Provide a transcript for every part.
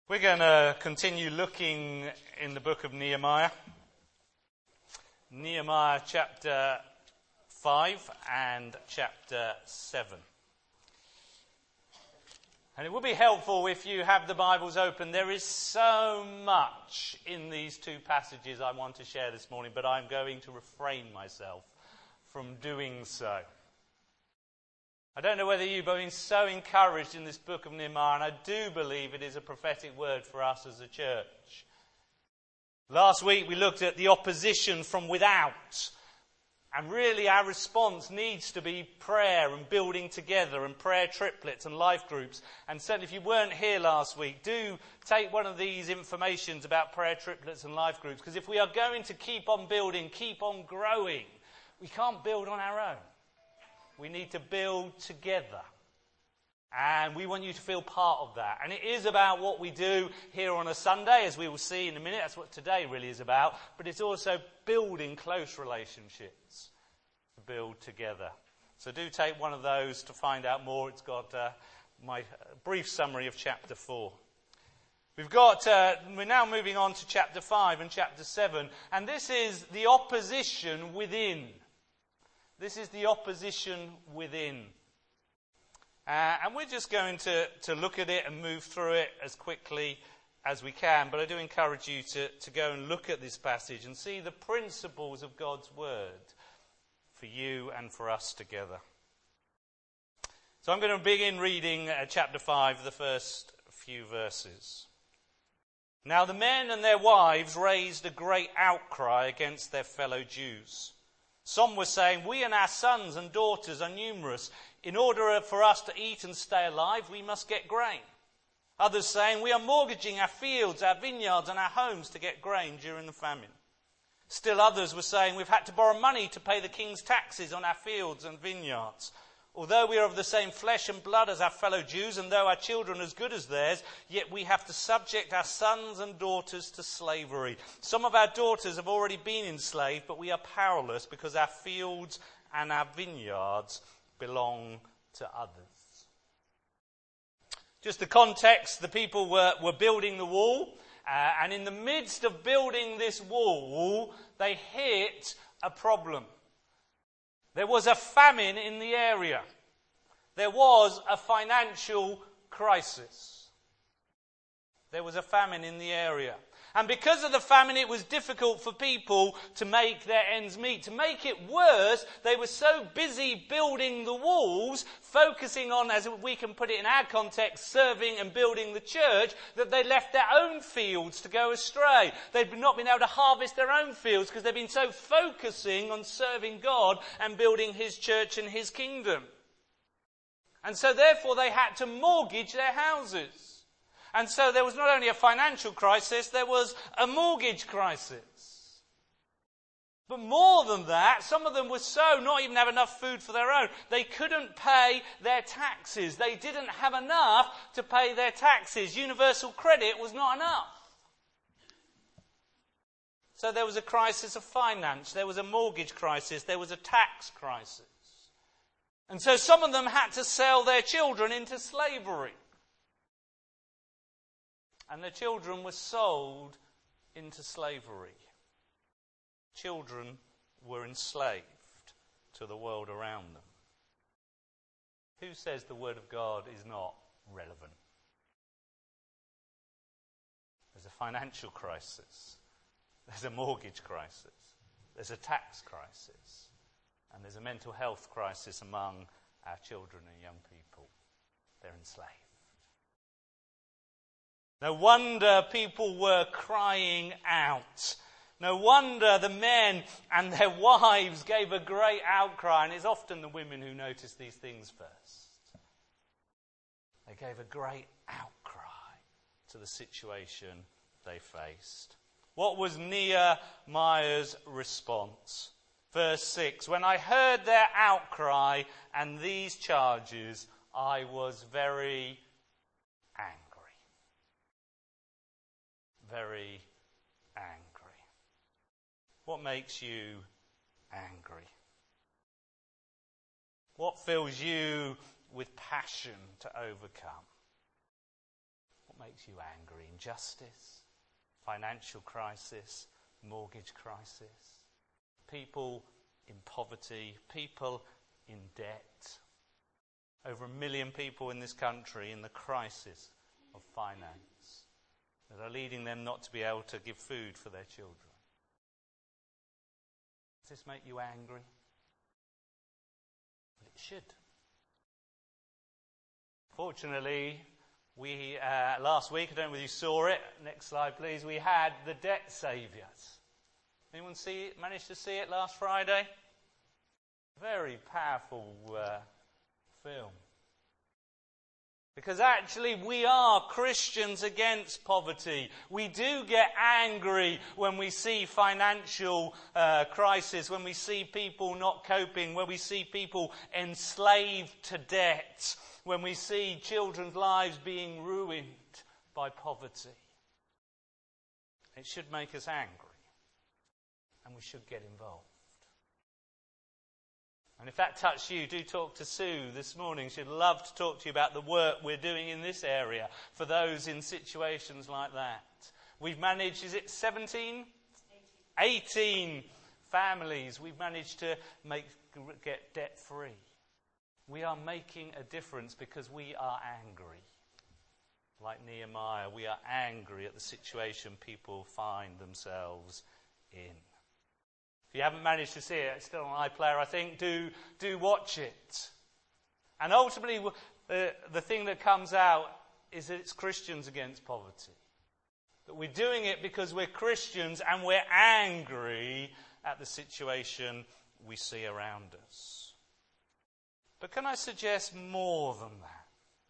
We're going to continue looking in the book of Nehemiah. Nehemiah chapter 5 and chapter 7. And it would be helpful if you have the Bibles open. There is so much in these two passages I want to share this morning, but I'm going to refrain myself from doing so. I don't know whether you've been so encouraged in this book of Nehemiah, and I do believe it is a prophetic word for us as a church. Last week we looked at the opposition from without, and really our response needs to be prayer and building together and prayer triplets and life groups. And certainly if you weren't here last week, do take one of these informations about prayer triplets and life groups, because if we are going to keep on building, keep on growing, we can't build on our own. We need to build together. And we want you to feel part of that. And it is about what we do here on a Sunday, as we will see in a minute. That's what today really is about. But it's also building close relationships to build together. So do take one of those to find out more. It's got my brief summary of chapter 4. We're now moving on to chapter 5 and chapter 7. And this is the opposition within. This is the opposition within. And we're just going to look at it and move through it as quickly as we can. But I do encourage you to go and look at this passage and see the principles of God's word for you and for us together. So I'm going to begin reading chapter 5, the first few verses. Now the men and their wives raised a great outcry against their fellow Jews. Some were saying, "We and our sons and daughters are numerous. In order for us to eat and stay alive, we must get grain." Others saying, "We are mortgaging our fields, our vineyards and our homes to get grain during the famine." Still others were saying, "We've had to borrow money to pay the king's taxes on our fields and vineyards. Although we are of the same flesh and blood as our fellow Jews, and though our children are as good as theirs, yet we have to subject our sons and daughters to slavery. Some of our daughters have already been enslaved, but we are powerless because our fields and our vineyards belong to others." Just the context, the people were building the wall, and in the midst of building this wall, they hit a problem. There was a famine in the area. There was a financial crisis. There was a famine in the area. And because of the famine, it was difficult for people to make their ends meet. To make it worse, they were so busy building the walls, focusing on, as we can put it in our context, serving and building the church, that they left their own fields to go astray. They'd not been able to harvest their own fields because they'd been so focusing on serving God and building his church and his kingdom. And so therefore they had to mortgage their houses. And so there was not only a financial crisis, there was a mortgage crisis. But more than that, some of them were so not even have enough food for their own. They couldn't pay their taxes. They didn't have enough to pay their taxes. Universal credit was not enough. So there was a crisis of finance. There was a mortgage crisis. There was a tax crisis. And so some of them had to sell their children into slavery. And the children were sold into slavery. Children were enslaved to the world around them. Who says the word of God is not relevant? There's a financial crisis. There's a mortgage crisis. There's a tax crisis. And there's a mental health crisis among our children and young people. They're enslaved. No wonder people were crying out. No wonder the men and their wives gave a great outcry. And it's often the women who notice these things first. They gave a great outcry to the situation they faced. What was Nehemiah's response? Verse 6, "When I heard their outcry and these charges, I was very angry." Very angry. What makes you angry? What fills you with passion to overcome? What makes you angry? Injustice, financial crisis, mortgage crisis, people in poverty, people in debt. Over 1 million people in this country in the crisis of finance that are leading them not to be able to give food for their children. Does this make you angry? Well, it should. Fortunately, we last week, I don't know whether you saw it, next slide please, we had the Debt Saviours. Anyone managed to see it last Friday? Very powerful film. Because actually we are Christians against poverty. We do get angry when we see financial crisis, when we see people not coping, when we see people enslaved to debt, when we see children's lives being ruined by poverty. It should make us angry. And we should get involved. And if that touched you, do talk to Sue this morning. She'd love to talk to you about the work we're doing in this area for those in situations like that. We've managed, is it 17? 18 families we've managed to get debt free. We are making a difference because we are angry. Like Nehemiah, we are angry at the situation people find themselves in. If you haven't managed to see it, it's still on iPlayer, I think, do watch it. And ultimately, the thing that comes out is that it's Christians against poverty. That we're doing it because we're Christians and we're angry at the situation we see around us. But can I suggest more than that?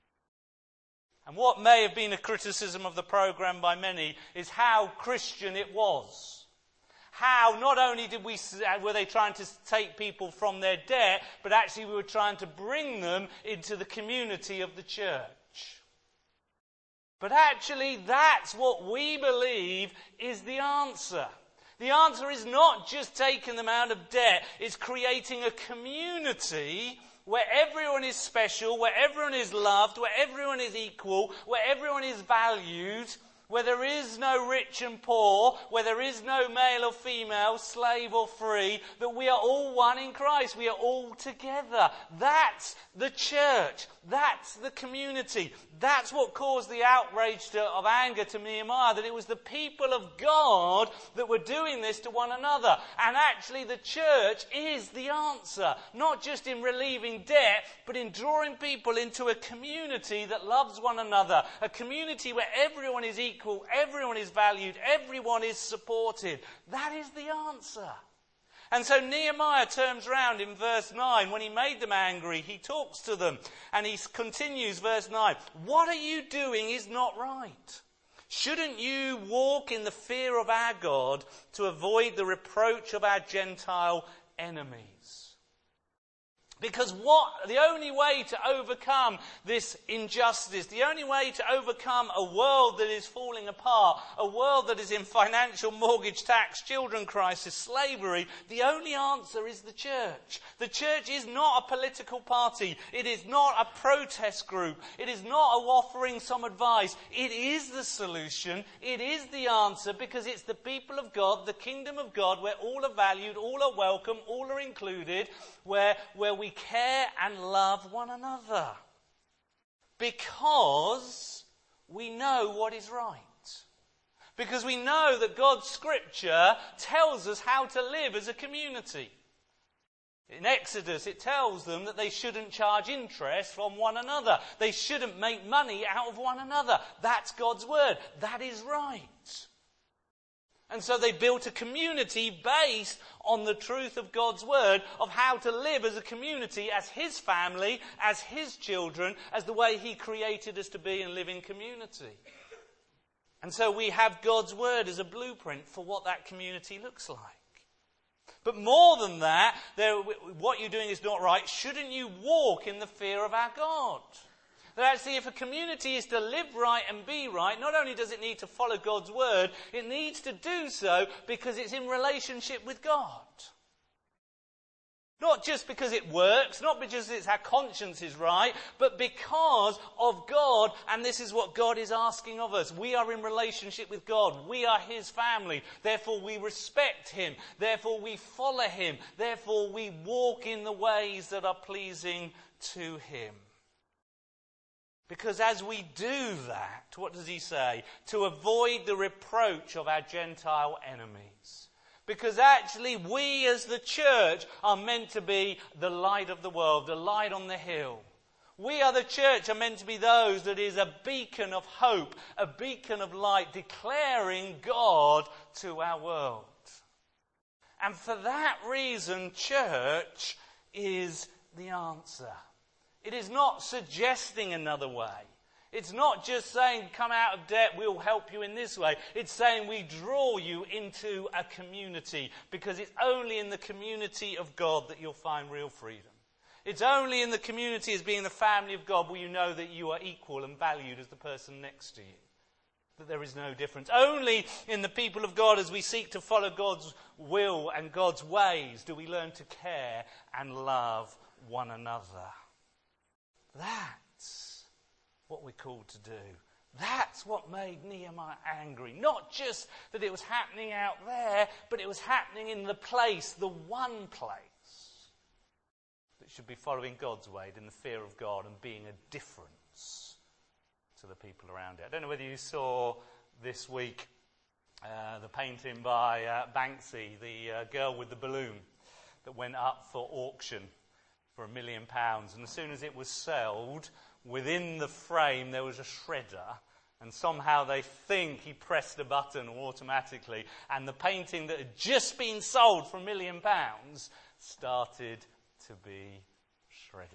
And what may have been a criticism of the programme by many is how Christian it was. How not only were they trying to take people from their debt, but actually we were trying to bring them into the community of the church. But actually that's what we believe is the answer. The answer is not just taking them out of debt, it's creating a community where everyone is special, where everyone is loved, where everyone is equal, where everyone is valued, where there is no rich and poor, where there is no male or female, slave or free, that we are all one in Christ. We are all together. That's the church. That's the community. That's what caused the outrage of anger to Nehemiah, that it was the people of God that were doing this to one another. And actually the church is the answer, not just in relieving debt, but in drawing people into a community that loves one another, a community where everyone is equal, everyone is valued, everyone is supported. That is the answer. And so Nehemiah turns around in verse 9. When he made them angry, he talks to them. And he continues, verse 9. What are you doing is not right. Shouldn't you walk in the fear of our God to avoid the reproach of our Gentile enemies? Because the only way to overcome this injustice, the only way to overcome a world that is falling apart, a world that is in financial mortgage tax, children crisis, slavery, the only answer is the church. The church is not a political party. It is not a protest group. It is not offering some advice. It is the solution. It is the answer because it's the people of God, the kingdom of God, where all are valued, all are welcome, all are included, where we care and love one another. Because we know what is right. Because we know that God's scripture tells us how to live as a community. In Exodus, it tells them that they shouldn't charge interest from one another. They shouldn't make money out of one another. That's God's word. That is right. And so they built a community based on the truth of God's word of how to live as a community, as his family, as his children, as the way he created us to be and live in community. And so we have God's word as a blueprint for what that community looks like. But more than that, what you're doing is not right. Shouldn't you walk in the fear of our God? That actually, if a community is to live right and be right, not only does it need to follow God's word, it needs to do so because it's in relationship with God. Not just because it works, not because it's our conscience is right, but because of God, and this is what God is asking of us. We are in relationship with God. We are his family. Therefore we respect him. Therefore we follow him. Therefore we walk in the ways that are pleasing to him. Because as we do that, what does he say? To avoid the reproach of our Gentile enemies. Because actually we as the church are meant to be the light of the world, the light on the hill. We are the church are meant to be those that is a beacon of hope, a beacon of light, declaring God to our world. And for that reason, church is the answer. It is not suggesting another way. It's not just saying, come out of debt, we'll help you in this way. It's saying we draw you into a community, because it's only in the community of God that you'll find real freedom. It's only in the community as being the family of God where you know that you are equal and valued as the person next to you. That there is no difference. Only in the people of God, as we seek to follow God's will and God's ways, do we learn to care and love one another. That's what we're called to do. That's what made Nehemiah angry. Not just that it was happening out there, but it was happening in the place, the one place that should be following God's way, in the fear of God and being a difference to the people around it. I don't know whether you saw this week the painting by Banksy, the girl with the balloon that went up for auction for £1 million. And as soon as it was sold, within the frame there was a shredder, and somehow they think he pressed a button automatically, and the painting that had just been sold for £1 million started to be shredded.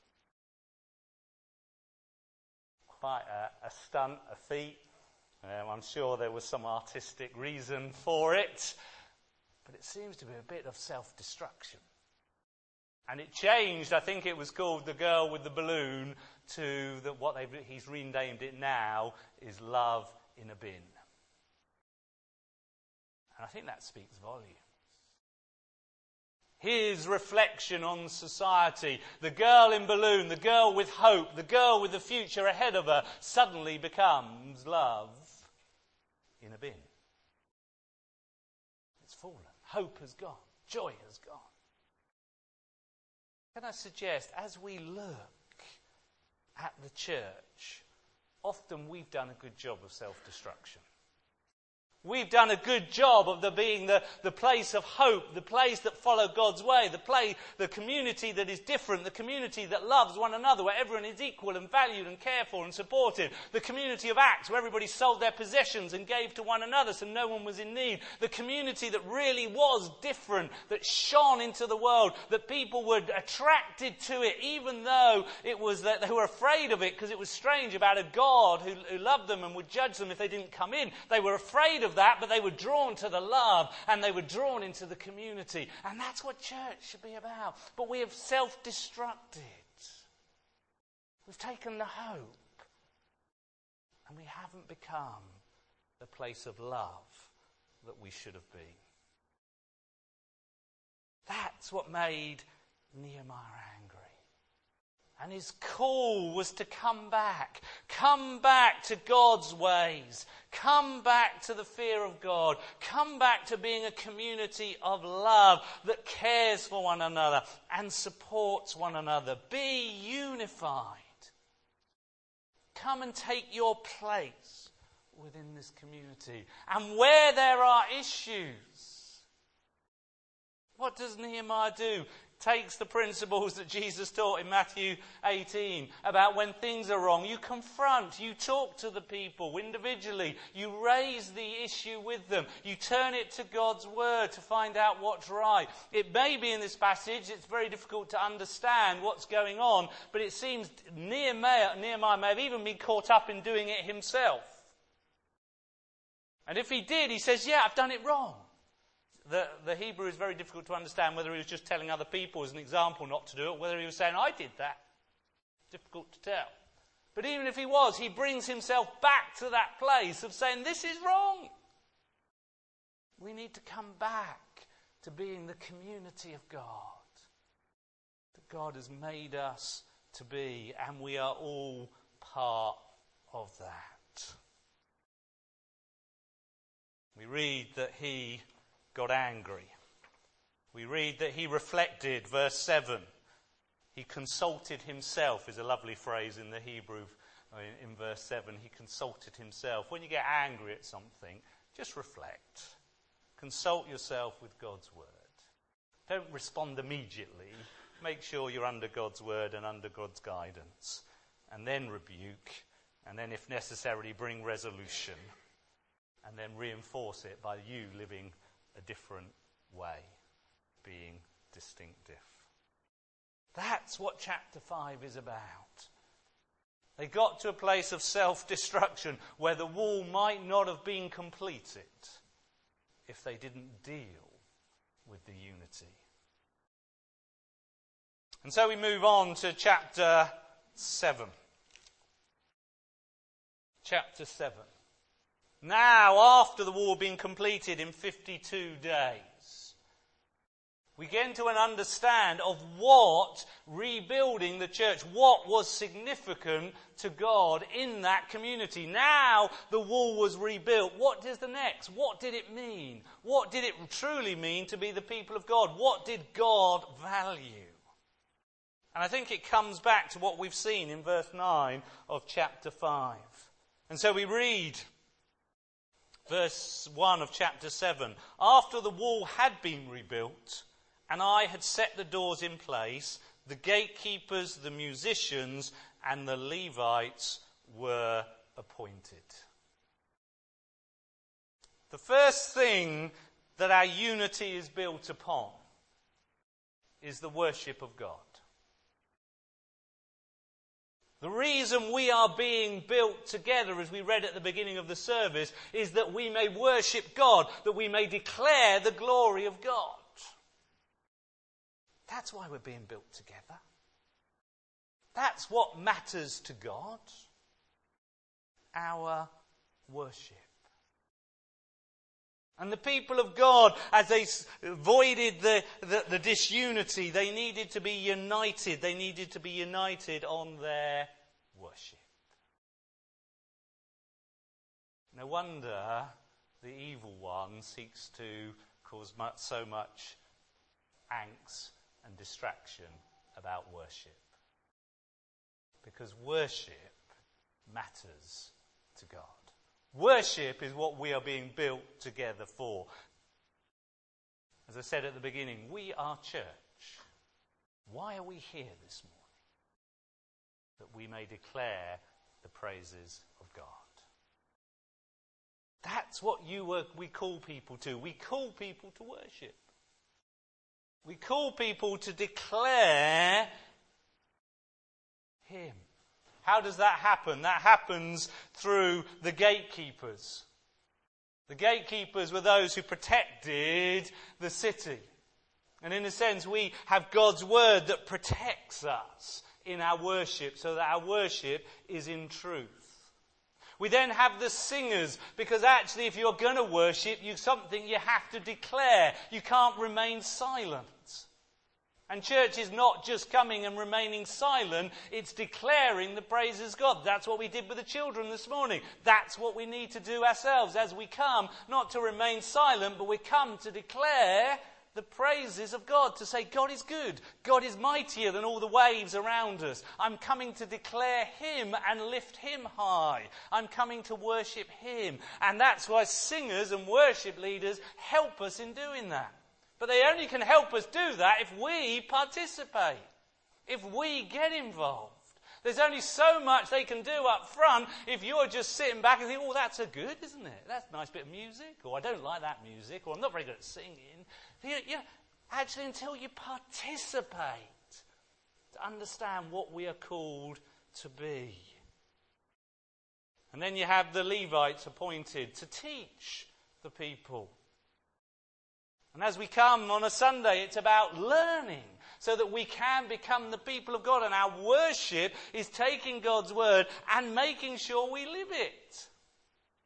Quite a stunt, a feat. I'm sure there was some artistic reason for it, but it seems to be a bit of self-destruction. And it changed, I think it was called The Girl with the Balloon, to he's renamed it now, is Love in a Bin. And I think that speaks volumes. His reflection on society, the girl in balloon, the girl with hope, the girl with the future ahead of her, suddenly becomes love in a bin. It's fallen. Hope has gone. Joy has gone. Can I suggest, as we look at the church, often we've done a good job of self-destruction. We've done a good job of being the place of hope, the place that follows God's way, the community that is different, the community that loves one another, where everyone is equal and valued and cared for and supported. The community of Acts, where everybody sold their possessions and gave to one another so no one was in need. The community that really was different, that shone into the world, that people were attracted to it, even though it was that they were afraid of it because it was strange about a God who loved them and would judge them if they didn't come in. They were afraid of that, but they were drawn to the love and they were drawn into the community. And that's what church should be about. But we have self-destructed. We've taken the hope and we haven't become the place of love that we should have been. That's what made Nehemiah angry. And his call was to come back to God's ways, come back to the fear of God, come back to being a community of love that cares for one another and supports one another. Be unified. Come and take your place within this community. And where there are issues, what does Nehemiah do? Takes the principles that Jesus taught in Matthew 18 about when things are wrong. You confront, you talk to the people individually, you raise the issue with them, you turn it to God's word to find out what's right. It may be in this passage, it's very difficult to understand what's going on, but it seems Nehemiah may have even been caught up in doing it himself. And if he did, he says, yeah, I've done it wrong. The Hebrew is very difficult to understand whether he was just telling other people as an example not to do it, or whether he was saying, I did that. Difficult to tell. But even if he was, he brings himself back to that place of saying, this is wrong. We need to come back to being the community of God, God has made us to be, and we are all part of that. We read that he got angry. We read that he reflected, verse 7. He consulted himself is a lovely phrase in the Hebrew in verse 7. He consulted himself. When you get angry at something, just reflect. Consult yourself with God's word. Don't respond immediately. Make sure you're under God's word and under God's guidance. And then rebuke. And then, if necessary, bring resolution. And then reinforce it by you living a different way. Being distinctive. That's what chapter 5 is about. They got to a place of self-destruction where the wall might not have been completed if they didn't deal with the unity. And so we move on to chapter 7. Chapter 7. Now, after the wall had been completed in 52 days, we get into an understand of what rebuilding the church, what was significant to God in that community. Now the wall was rebuilt. What is the next? What did it mean? What did it truly mean to be the people of God? What did God value? And I think it comes back to what we've seen in verse 9 of chapter 5. And so we read verse 1 of chapter 7. After the wall had been rebuilt, and I had set the doors in place, the gatekeepers, the musicians, and the Levites were appointed. The first thing that our unity is built upon is the worship of God. The reason we are being built together, as we read at the beginning of the service, is that we may worship God, that we may declare the glory of God. That's why we're being built together. That's what matters to God. Our worship. And the people of God, as they avoided the disunity, they needed to be united. They needed to be united on their worship. No wonder the evil one seeks to cause so much angst and distraction about worship. Because worship matters to God. Worship is what we are being built together for. As I said at the beginning, we are church. Why are we here this morning? That we may declare the praises of God. That's what we call people to. We call people to worship. We call people to declare Him. How does that happen? That happens through the gatekeepers. The gatekeepers were those who protected the city. And in a sense, we have God's word that protects us in our worship, so that our worship is in truth. We then have the singers, because actually if you're going to worship, something you have to declare. You can't remain silent. And church is not just coming and remaining silent, it's declaring the praises of God. That's what we did with the children this morning. That's what we need to do ourselves as we come, not to remain silent, but we come to declare the praises of God, to say God is good, God is mightier than all the waves around us. I'm coming to declare Him and lift Him high. I'm coming to worship Him. And that's why singers and worship leaders help us in doing that. But they only can help us do that if we participate, if we get involved. There's only so much they can do up front if you're just sitting back and think, oh, that's good, isn't it? That's a nice bit of music, or I don't like that music, or I'm not very good at singing. Actually, until you participate to understand what we are called to be. And then you have the Levites appointed to teach the people. And as we come on a Sunday, it's about learning so that we can become the people of God. And our worship is taking God's word and making sure we live it.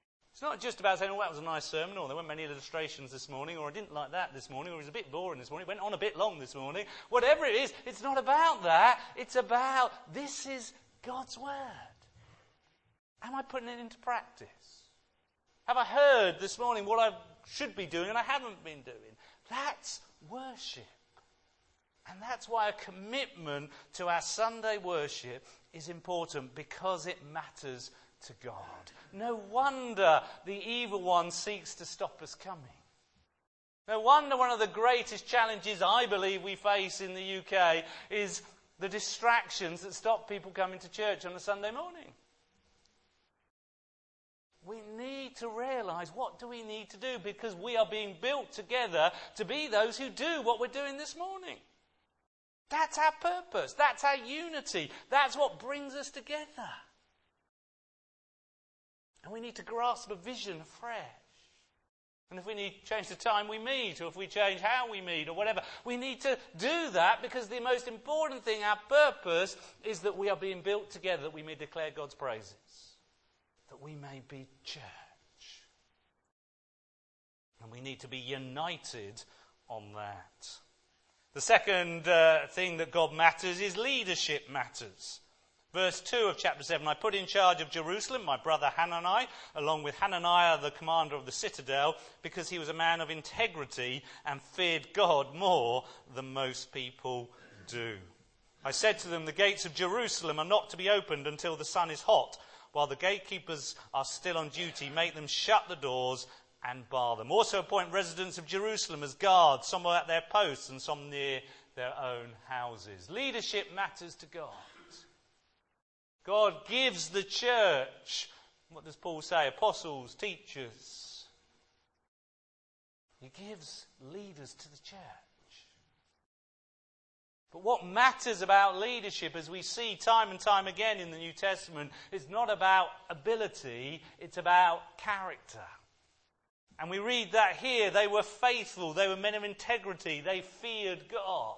It's not just about saying, oh, that was a nice sermon, or there weren't many illustrations this morning, or I didn't like that this morning, or it was a bit boring this morning, it went on a bit long this morning. Whatever it is, it's not about that. It's about, this is God's word. Am I putting it into practice? Have I heard this morning what I should be doing and I haven't been doing? That's worship. And that's why a commitment to our Sunday worship is important, because it matters to God. No wonder the evil one seeks to stop us coming. No wonder one of the greatest challenges I believe we face in the UK is the distractions that stop people coming to church on a Sunday morning. We need to realise, what do we need to do? Because we are being built together to be those who do what we're doing this morning. That's our purpose. That's our unity. That's what brings us together. And we need to grasp a vision afresh. And if we need to change the time we meet, or if we change how we meet, or whatever, we need to do that, because the most important thing, our purpose, is that we are being built together, that we may declare God's praises. That we may be church. And we need to be united on that. The second thing that God matters is leadership matters. Verse 2 of chapter 7, I put in charge of Jerusalem my brother Hanani, along with Hananiah the commander of the citadel, because he was a man of integrity and feared God more than most people do. I said to them, the gates of Jerusalem are not to be opened until the sun is hot. While the gatekeepers are still on duty, make them shut the doors and bar them. Also appoint residents of Jerusalem as guards, some at their posts and some near their own houses. Leadership matters to God. God gives the church, what does Paul say? Apostles, teachers. He gives leaders to the church. But what matters about leadership, as we see time and time again in the New Testament, is not about ability, it's about character. And we read that here. They were faithful, they were men of integrity, they feared God.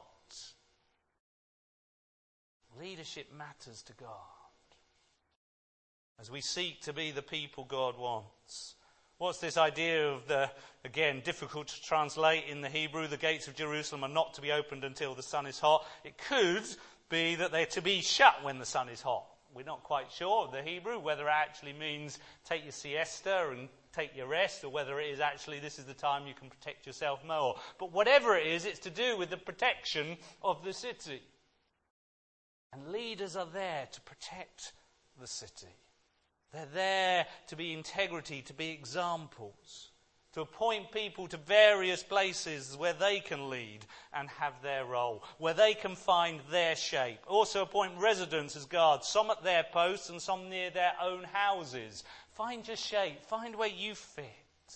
Leadership matters to God, as we seek to be the people God wants. What's this idea of the, again, difficult to translate in the Hebrew, the gates of Jerusalem are not to be opened until the sun is hot? It could be that they're to be shut when the sun is hot. We're not quite sure of the Hebrew, whether it actually means take your siesta and take your rest, or whether it is actually this is the time you can protect yourself more. But whatever it is, it's to do with the protection of the city. And leaders are there to protect the city. They're there to be integrity, to be examples, to appoint people to various places where they can lead and have their role, where they can find their shape. Also appoint residents as guards, some at their posts and some near their own houses. Find your shape, find where you fit,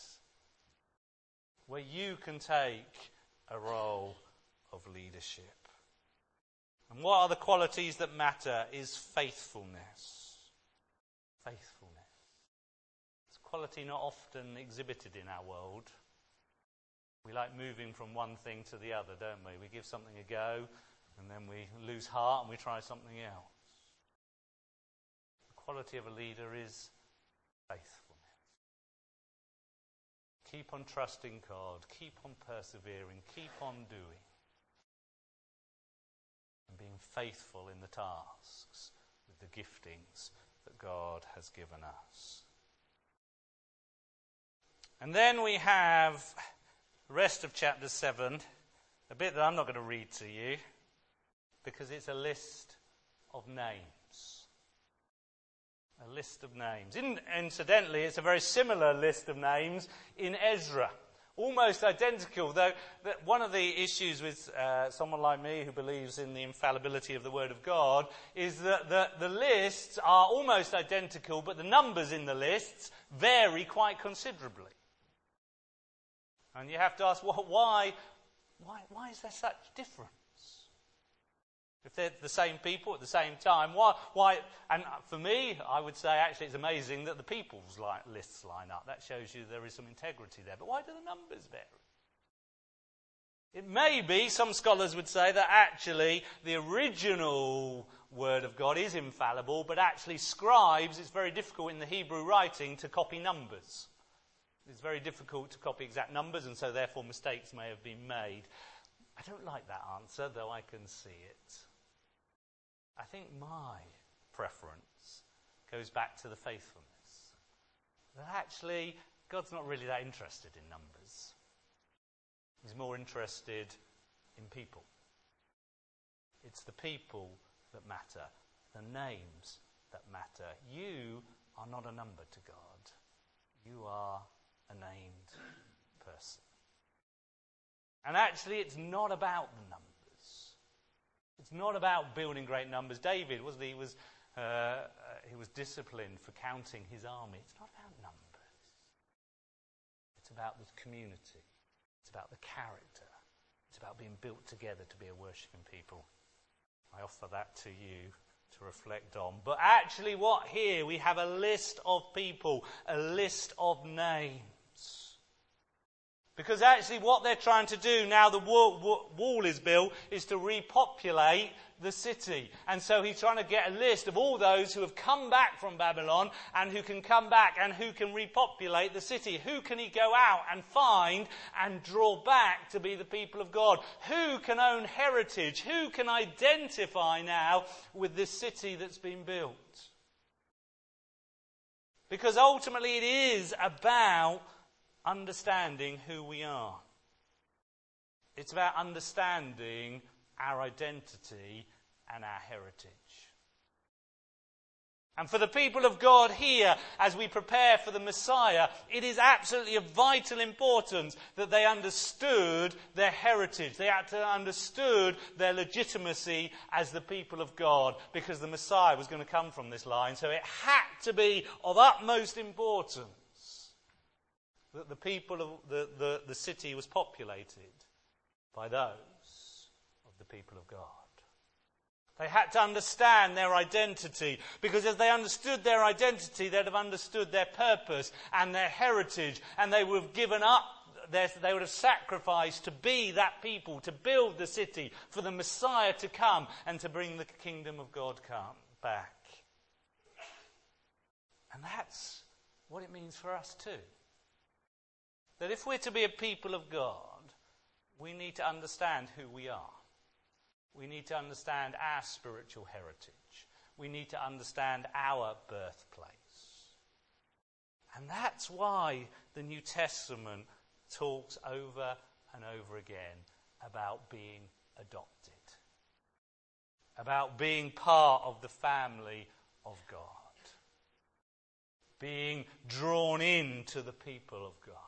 where you can take a role of leadership. And what are the qualities that matter is faithfulness. Faithfulness. It's a quality not often exhibited in our world. We like moving from one thing to the other, don't we? We give something a go, and then we lose heart and we try something else. The quality of a leader is faithfulness. Keep on trusting God, keep on persevering, keep on doing, and being faithful in the tasks with the giftings that God has given us. And then we have the rest of chapter 7, a bit that I'm not going to read to you, because it's a list of names. A list of names. Incidentally, it's a very similar list of names in Ezra. Almost identical, though one of the issues with someone like me who believes in the infallibility of the Word of God is that the lists are almost identical, but the numbers in the lists vary quite considerably. And you have to ask, well, why is there such difference? If they're the same people at the same time, why? And for me, I would say actually it's amazing that the people's lists line up. That shows you there is some integrity there. But why do the numbers vary? It may be, some scholars would say, that actually the original Word of God is infallible, but actually scribes, it's very difficult in the Hebrew writing to copy numbers. It's very difficult to copy exact numbers, and so therefore mistakes may have been made. I don't like that answer, though I can see it. I think my preference goes back to the faithfulness. That actually, God's not really that interested in numbers. He's more interested in people. It's the people that matter, the names that matter. You are not a number to God. You are a named person. And actually, it's not about the numbers. It's not about building great numbers. David, wasn't he? He was disciplined for counting his army. It's not about numbers. It's about the community. It's about the character. It's about being built together to be a worshipping people. I offer that to you to reflect on. But actually what here? We have a list of people, a list of names. Because actually what they're trying to do now the wall is built is to repopulate the city. And so he's trying to get a list of all those who have come back from Babylon and who can come back and who can repopulate the city. Who can he go out and find and draw back to be the people of God? Who can own heritage? Who can identify now with this city that's been built? Because ultimately it is about understanding who we are. It's about understanding our identity and our heritage. And for the people of God here, as we prepare for the Messiah, it is absolutely of vital importance that they understood their heritage. They had to understood their legitimacy as the people of God, because the Messiah was going to come from this line. So it had to be of utmost importance that the people of the city was populated by those of the people of God. They had to understand their identity, because as they understood their identity, they'd have understood their purpose and their heritage, and they would have given up, they would have sacrificed to be that people, to build the city, for the Messiah to come and to bring the kingdom of God back. And that's what it means for us too. That if we're to be a people of God, we need to understand who we are. We need to understand our spiritual heritage. We need to understand our birthplace. And that's why the New Testament talks over and over again about being adopted, about being part of the family of God, being drawn into the people of God.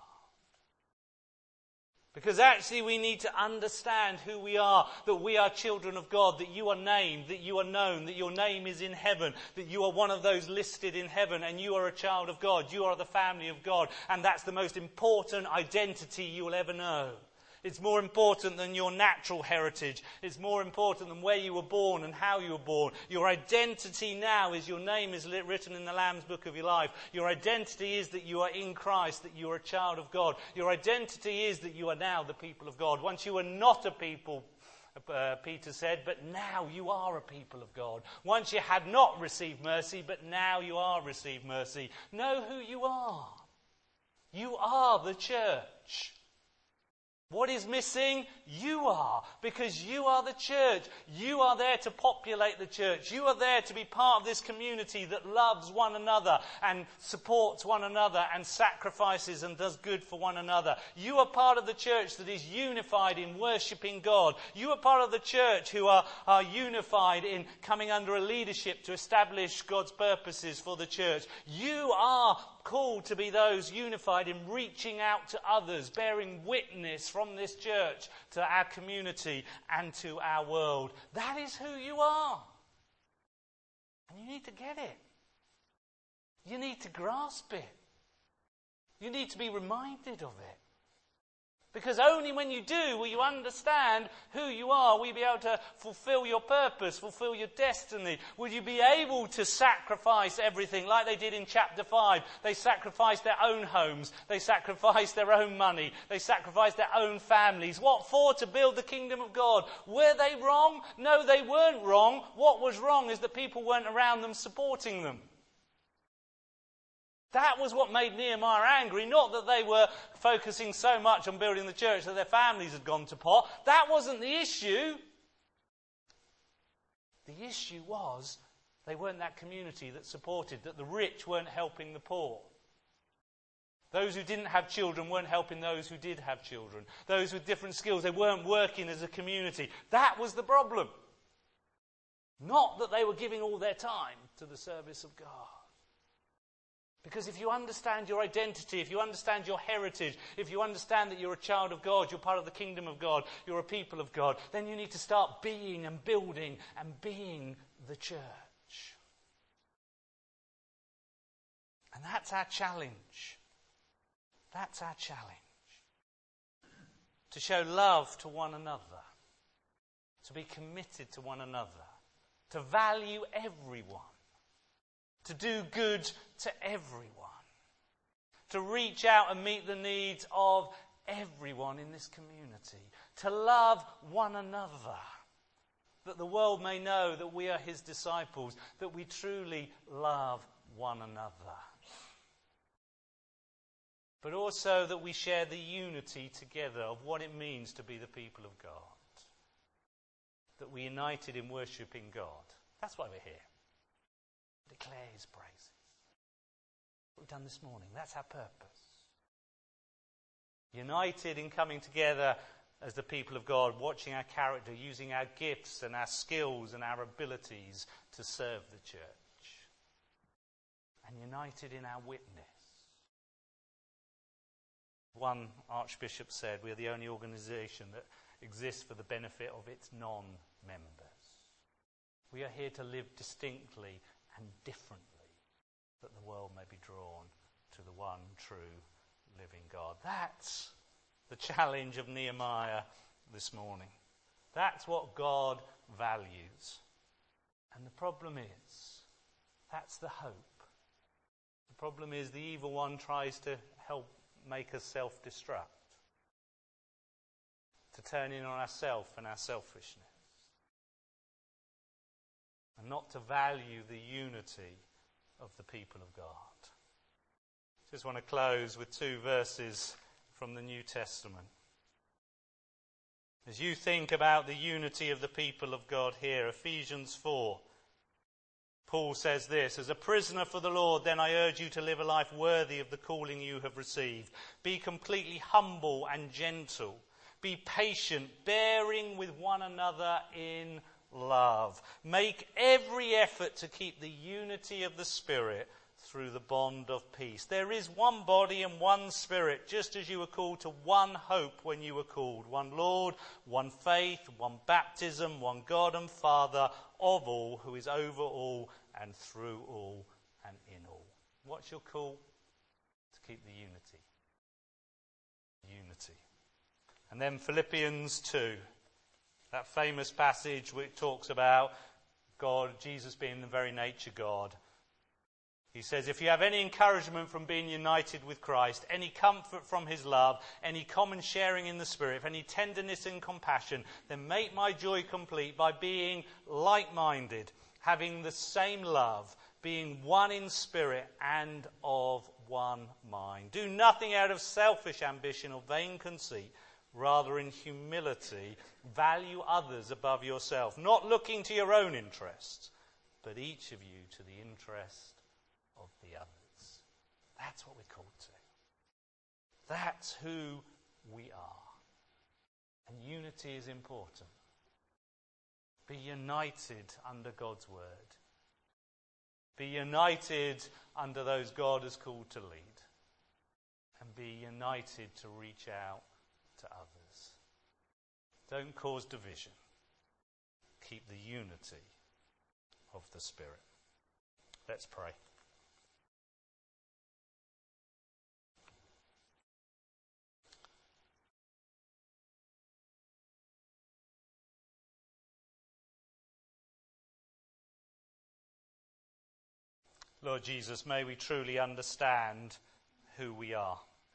Because actually we need to understand who we are, that we are children of God, that you are named, that you are known, that your name is in heaven, that you are one of those listed in heaven, and you are a child of God, you are the family of God, and that's the most important identity you will ever know. It's more important than your natural heritage. It's more important than where you were born and how you were born. Your identity now is your name is written in the Lamb's book of your life. Your identity is that you are in Christ, that you are a child of God. Your identity is that you are now the people of God. Once you were not a people, Peter said, but now you are a people of God. Once you had not received mercy, but now you are received mercy. Know who you are. You are the church. What is missing? You are, because you are the church. You are there to populate the church. You are there to be part of this community that loves one another and supports one another and sacrifices and does good for one another. You are part of the church that is unified in worshipping God. You are part of the church who are unified in coming under a leadership to establish God's purposes for the church. You are called to be those unified in reaching out to others, bearing witness from this church to our community and to our world. That is who you are. And you need to get it. You need to grasp it. You need to be reminded of it. Because only when you do will you understand who you are, will you be able to fulfill your purpose, fulfill your destiny. Will you be able to sacrifice everything like they did in chapter 5. They sacrificed their own homes. They sacrificed their own money. They sacrificed their own families. What for? To build the kingdom of God. Were they wrong? No, they weren't wrong. What was wrong is that people weren't around them supporting them. That was what made Nehemiah angry, not that they were focusing so much on building the church that their families had gone to pot. That wasn't the issue. The issue was they weren't that community that supported, that the rich weren't helping the poor. Those who didn't have children weren't helping those who did have children. Those with different skills, they weren't working as a community. That was the problem. Not that they were giving all their time to the service of God. Because if you understand your identity, if you understand your heritage, if you understand that you're a child of God, you're part of the kingdom of God, you're a people of God, then you need to start being and building and being the church. And that's our challenge. That's our challenge. To show love to one another. To be committed to one another. To value everyone. To do good to everyone. To reach out and meet the needs of everyone in this community. To love one another. That the world may know that we are his disciples. That we truly love one another. But also that we share the unity together of what it means to be the people of God. That we're united in worshipping God. That's why we're here. Declare his praises. What we've done this morning, that's our purpose. United in coming together as the people of God, watching our character, using our gifts and our skills and our abilities to serve the church. And united in our witness. One archbishop said, we are the only organisation that exists for the benefit of its non-members. We are here to live distinctly and differently, that the world may be drawn to the one true living God. That's the challenge of Nehemiah this morning. That's what God values. And the problem is, that's the hope. The problem is the evil one tries to help make us self-destruct. To turn in on ourselves and our selfishness. And not to value the unity of the people of God. Just want to close with 2 verses from the New Testament. As you think about the unity of the people of God here, Ephesians 4, Paul says this, as a prisoner for the Lord, then I urge you to live a life worthy of the calling you have received. Be completely humble and gentle. Be patient, bearing with one another in love. Make every effort to keep the unity of the Spirit through the bond of peace. There is one body and one Spirit, just as you were called to one hope when you were called. One Lord, one faith, one baptism, one God and Father of all, who is over all and through all and in all. What's your call? To keep the unity. Unity. And then Philippians 2, that famous passage which talks about God, Jesus being the very nature God. He says, if you have any encouragement from being united with Christ, any comfort from his love, any common sharing in the Spirit, any tenderness and compassion, then make my joy complete by being like-minded, having the same love, being one in spirit and of one mind. Do nothing out of selfish ambition or vain conceit. Rather, in humility, value others above yourself, not looking to your own interests, but each of you to the interest of the others. That's what we're called to. That's who we are. And unity is important. Be united under God's word. Be united under those God has called to lead. And be united to reach out to others. Don't cause division. Keep the unity of the Spirit. Let's pray. Lord Jesus, may we truly understand who we are.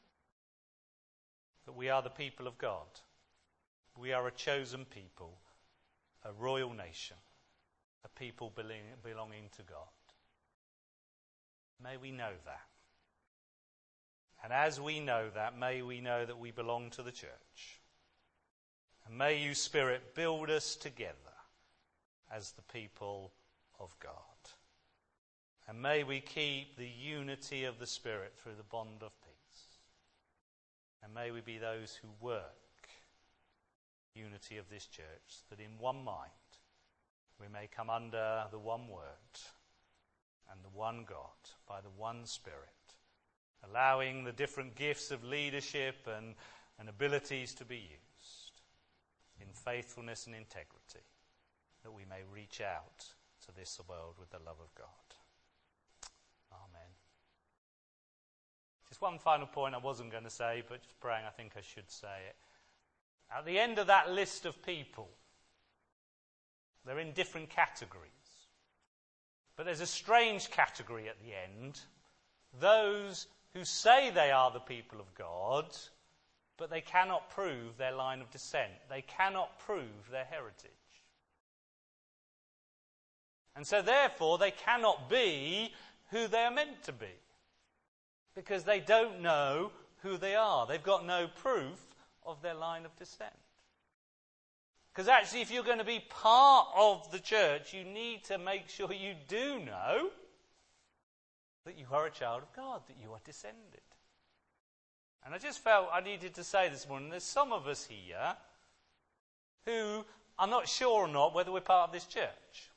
That we are the people of God. We are a chosen people, a royal nation, a people belonging to God. May we know that. And as we know that, may we know that we belong to the church. And may you, Spirit, build us together as the people of God. And may we keep the unity of the Spirit through the bond of peace. And may we be those who work unity of this church, that in one mind we may come under the one word and the one God by the one Spirit, allowing the different gifts of leadership and abilities to be used in faithfulness and integrity, that we may reach out to this world with the love of God. Amen. Just one final point I wasn't going to say, but just praying I think I should say it. At the end of that list of people, they're in different categories. But there's a strange category at the end. Those who say they are the people of God, but they cannot prove their line of descent. They cannot prove their heritage. And so therefore they cannot be who they are meant to be. Because they don't know who they are. They've got no proof of their line of descent. Because actually, if you're going to be part of the church, you need to make sure you do know that you are a child of God, that you are descended. And I just felt I needed to say this morning, there's some of us here who are not sure or not whether we're part of this church.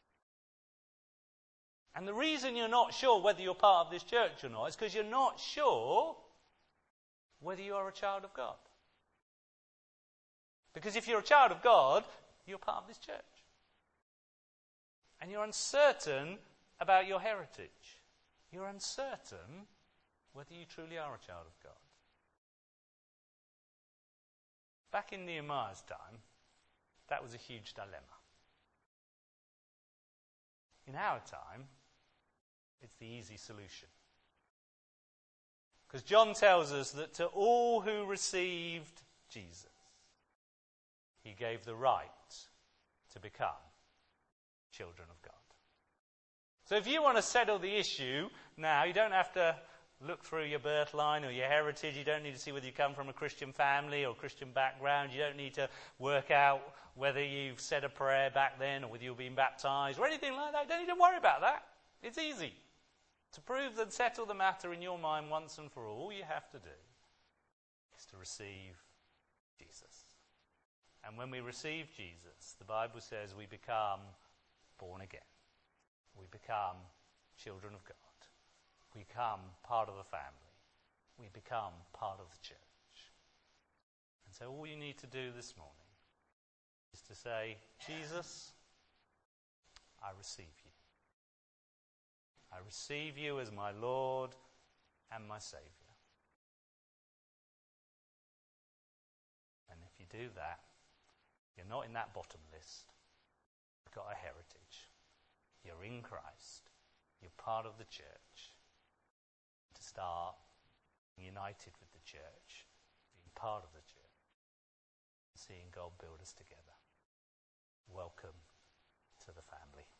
And the reason you're not sure whether you're part of this church or not is because you're not sure whether you are a child of God. Because if you're a child of God, you're part of this church. And you're uncertain about your heritage. You're uncertain whether you truly are a child of God. Back in Nehemiah's time, that was a huge dilemma. In our time, it's the easy solution. Because John tells us that to all who received Jesus, he gave the right to become children of God. So if you want to settle the issue now, you don't have to look through your birth line or your heritage. You don't need to see whether you come from a Christian family or Christian background. You don't need to work out whether you've said a prayer back then or whether you've been baptized or anything like that. You don't need to worry about that. It's easy. To prove and settle the matter in your mind once and for all you have to do is to receive Jesus. And when we receive Jesus, the Bible says we become born again. We become children of God. We become part of the family. We become part of the church. And so all you need to do this morning is to say, Jesus, I receive you. I receive you as my Lord and my Saviour. And if you do that, you're not in that bottom list. You've got a heritage. You're in Christ. You're part of the church. To start being united with the church, being part of the church, seeing God build us together. Welcome to the family.